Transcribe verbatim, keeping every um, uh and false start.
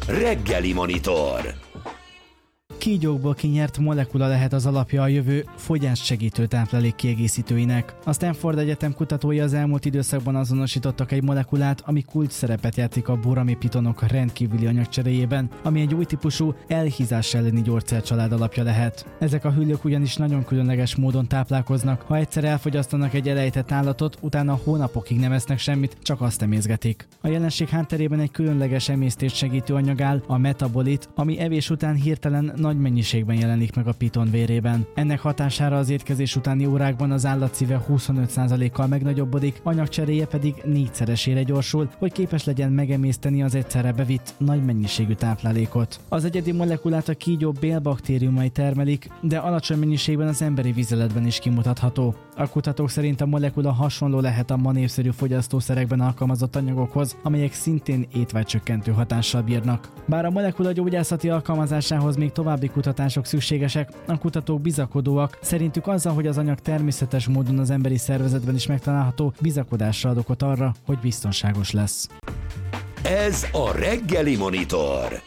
Reggeli Monitor. Kígyókból kinyert molekula lehet az alapja a jövő fogyást segítő táplálék kiegészítőinek. A Stanford Egyetem kutatói az elmúlt időszakban azonosítottak egy molekulát, ami kulcs szerepet játszik a boramipitonok rendkívüli anyagcseréjében, ami egy új típusú elhízás elleni gyógyszercsalád alapja lehet. Ezek a hüllők ugyanis nagyon különleges módon táplálkoznak. Ha egyszer elfogyasztanak egy elejtett állatot, utána hónapokig nem esznek semmit, csak azt emészgetik. A jelenség hátterében egy különleges emésztést segítő anyag áll, a metabolit, ami evés után hirtelen nagy mennyiségben jelenik meg a piton vérében. Ennek hatására az étkezés utáni órákban az állat szíve huszonöt százalékkal megnagyobbodik, anyagcseréje pedig négyszeresére gyorsul, hogy képes legyen megemészteni az egyszerre bevitt nagy mennyiségű táplálékot. Az egyedi molekulát a kígyó bélbaktériumai termelik, de alacsony mennyiségben az emberi vizeletben is kimutatható. A kutatók szerint a molekula hasonló lehet a ma népszerű fogyasztószerekben alkalmazott anyagokhoz, amelyek szintén étvágycsökkentő hatással bírnak. Bár a molekula gyógyászati alkalmazásához még további kutatások szükségesek, a kutatók bizakodóak, szerintük azzal, hogy az anyag természetes módon az emberi szervezetben is megtalálható, bizakodásra ad okot arra, hogy biztonságos lesz. Ez a Reggeli Monitor.